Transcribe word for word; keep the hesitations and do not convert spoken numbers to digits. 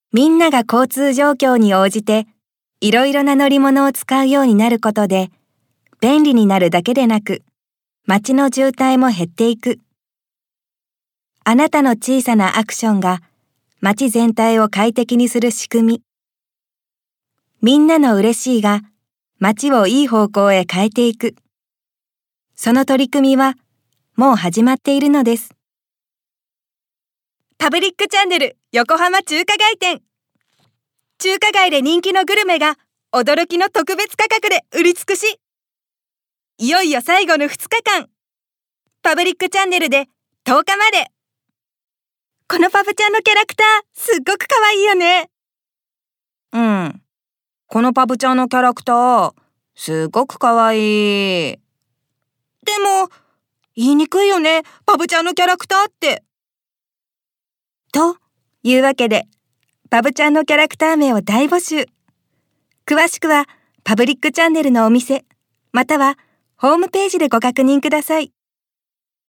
みんなが交通状況に応じていろいろな乗り物を使うようになることで便利になるだけでなく街の渋滞も減っていく。あなたの小さなアクションが街全体を快適にする仕組み。みんなの嬉しいが街をいい方向へ変えていく。その取り組みはもう始まっているのです。パブリックチャンネル横浜中華街店。中華街で人気のグルメが驚きの特別価格で売り尽くし。いよいよ最後のふつかかん。パブリックチャンネルでとおかまで。このパブちゃんのキャラクターすっごく可愛いよね。 うん。このパブちゃんのキャラクターすっごく可愛い。 でも言いにくいよね、パブちゃんのキャラクターって。というわけでパブちゃんのキャラクター名を大募集。詳しくはパブリックチャンネルのお店またはホームページでご確認ください。